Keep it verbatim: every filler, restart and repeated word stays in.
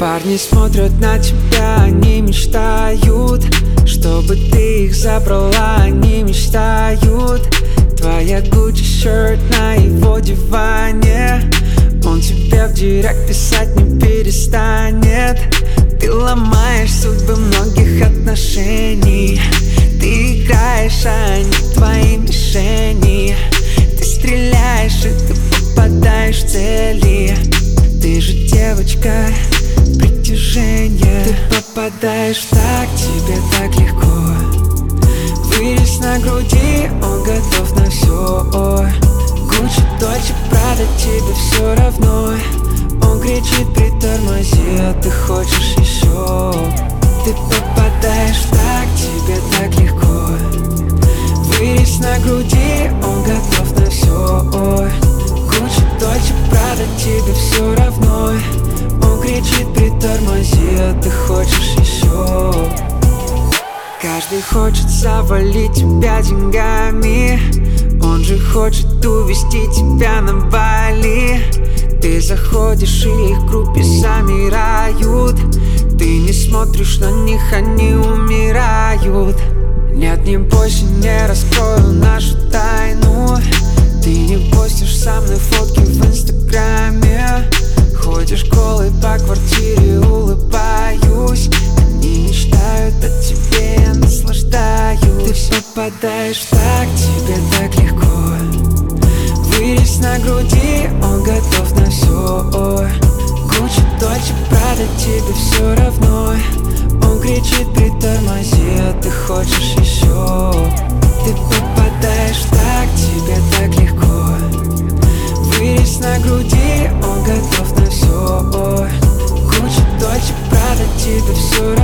Парни смотрят на тебя, они мечтают, чтобы ты их забрала, они мечтают. Твоя Gucci shirt на его диване, он тебе в директ писать не перестанет. Ты ломаешь судьбы многих отношений, ты играешь, а они твои мишени. Ты стреляешь и ты попадаешь в цели. Ты же девочка притяжения. Ты попадаешь так, тебе так легко. Вырез на груди, он готов на все. Gucci, Dolce, Prada, тебе все равно. Он кричит, притормози, а ты хочешь еще. Ты попадаешь так, тебе так легко. Вырез на груди, он готов на все. Gucci, Dolce, Prada, тебе все равно. Он кричит, притормози, а ты хочешь еще. Каждый хочет завалить тебя деньгами, он же хочет увести тебя на Бали. Ты заходишь, и их группе замирают. Ты не смотришь на них, они умирают. Нет, не бойся, не раскрою нашу тайну. Ты не постишь со мной фотки в инстаграме. Ходишь голой по квартире, улыбаюсь. Они мечтают о тебе, я наслаждаюсь. Ты попадаешь так, тебе так легко. Вырез на груди, он готов на все. Gucci, Dolce, Prada, тебе все равно. Он кричит, притормози, а ты хочешь еще. Ты попадаешь так, тебе так легко. Вырез на груди, он готов на все. Gucci, Dolce, Prada, тебе все равно.